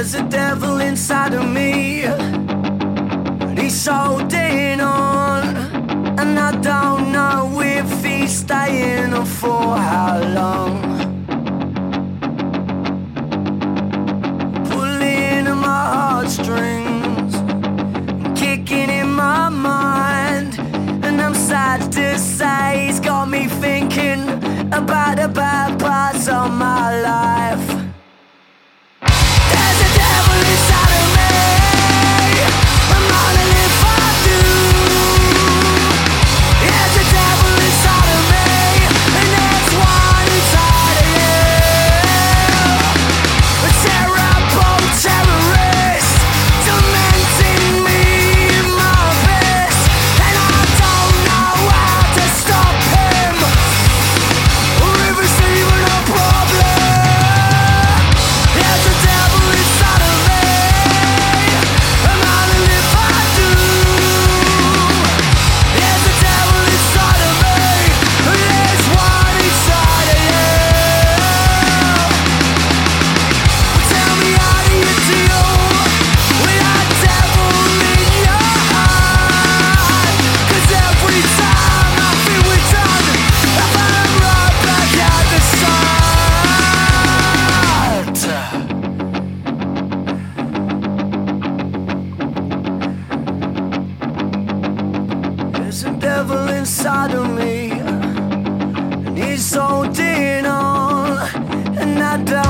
There's a devil inside of me, and he's holding on, and I don't know if he's staying or for how long. Pulling at my heartstrings, kicking in my mind, and I'm sad to say he's got me thinking about the bad parts of my life. There's a devil inside of me, I'm gonna live for you. There's a devil inside of me, and there's one inside of you. A terrible terrorist, tormenting me in my abyss, and I don't know how to stop him, or if it's even a problem. There's a devil inside of me, I'm gonna live for you. There's a devil inside of me, and there's one inside of you. Tell me, how do you deal with that devil in your heart? 'Cause every time I feel we're done, I find right back at the start. There's a devil inside of me, and he's holding on, and I don't